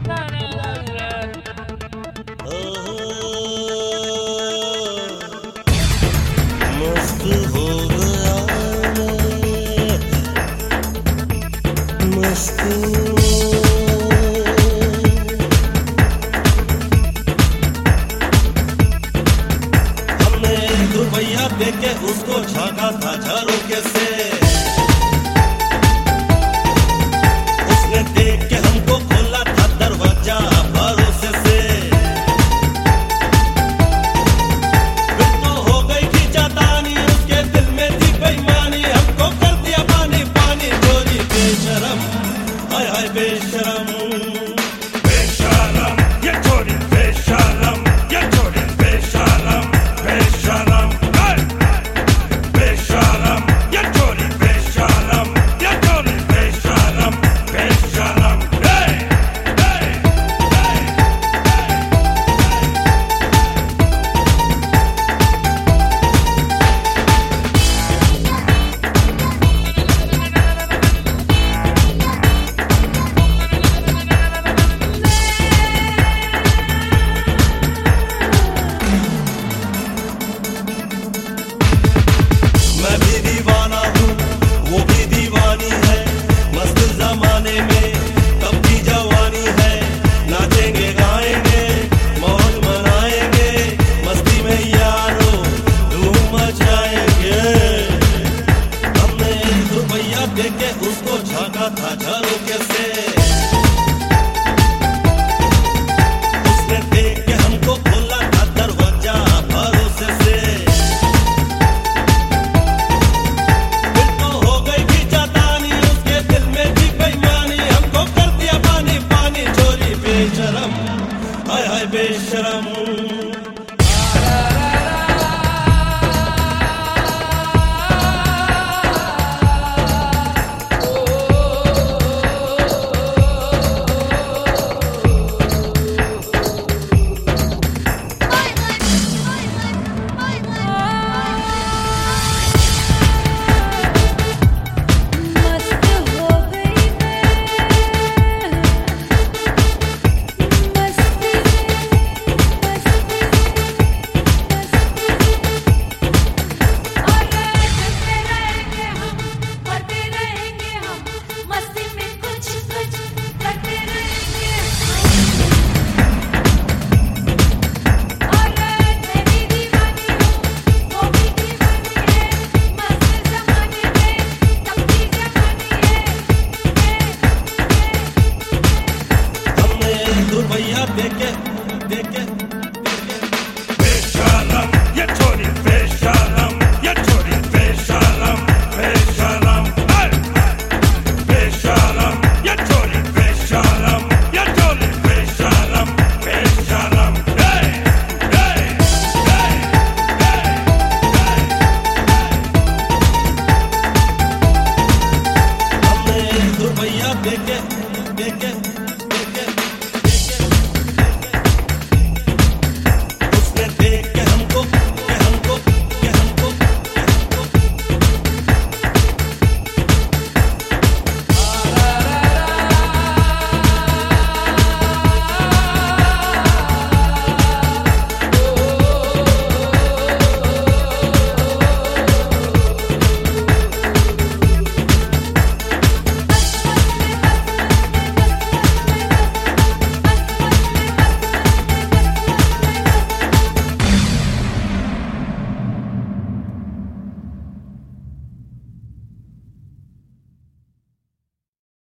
मस्त हो गया मस्त हमने रुपया देके उसको झांका था झरोके से उसने देख के हमको खोला था दरवाजा भरोसे से फिर तो हो गई थी जातानी उसके दिल में थी बेईमानी हमको कर दिया पानी पानी चोरी बेशरम हाय हाय बेशरम बेशरम ये चोरी बेशरम ये चोरी बेशरम बेशरम बेशरम ये चोरी बेशरम ये चोरी बेशरम बेशरम मैं भी दीवाना हूँ वो भी दीवानी है मस्त जमाने में तब भी जवानी है नाचेंगे गाएंगे मौज मनाएंगे मस्ती में यारो धूम मचाएंगे हमने रुपया देके उसको झांका था झरोके से उसने देख के हमको खोला था दरवाजा भरोसे से फिर तो हो गई थी जातानी उसके दिल में थी बेईमानी हमको कर दिया पानी पानी चोरी बेशरम हाय हाय बेशरम रुपया देके देके बेशरम ये चोरी बेशरम ये चोरी बेशरम बेशरम बेशरम ये चोरी बेशरम ये चोरी बेशरम बेशरम हमने रुपया देके देके